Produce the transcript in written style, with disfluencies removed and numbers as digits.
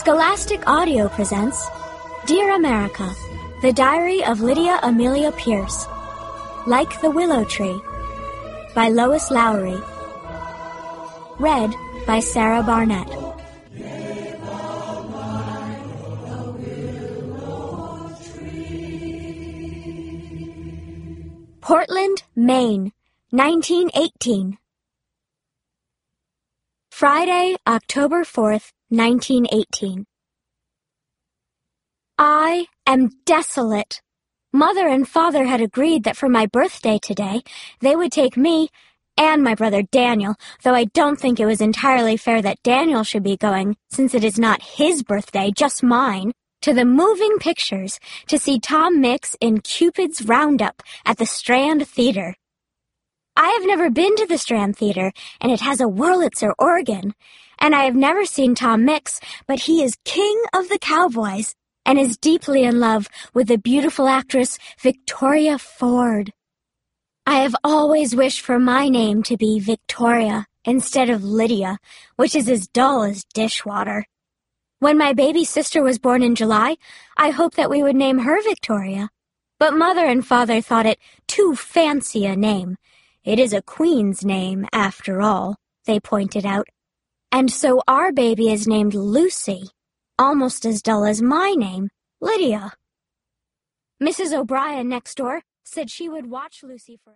Scholastic Audio presents Dear America, The Diary of Lydia Amelia Pierce. Like the Willow Tree by Lois Lowry. Read by Sarah Barnett. Portland, Maine, 1918. Friday, October 4th, 1918. I am desolate. Mother and Father had agreed that for my birthday today, they would take me and my brother Daniel, though I don't think it was entirely fair that Daniel should be going, since it is not his birthday, just mine, to the moving pictures to see Tom Mix in Cupid's Roundup at the Strand Theater. I have never been to the Strand Theater, and it has a Wurlitzer organ, and I have never seen Tom Mix, but he is king of the cowboys and is deeply in love with the beautiful actress Victoria Ford. I have always wished for my name to be Victoria instead of Lydia, which is as dull as dishwater. When my baby sister was born in July, I hoped that we would name her Victoria, but Mother and Father thought it too fancy a name. It is a queen's name, after all, they pointed out. And so our baby is named Lucy, almost as dull as my name, Lydia. Mrs. O'Brien next door said she would watch Lucy for...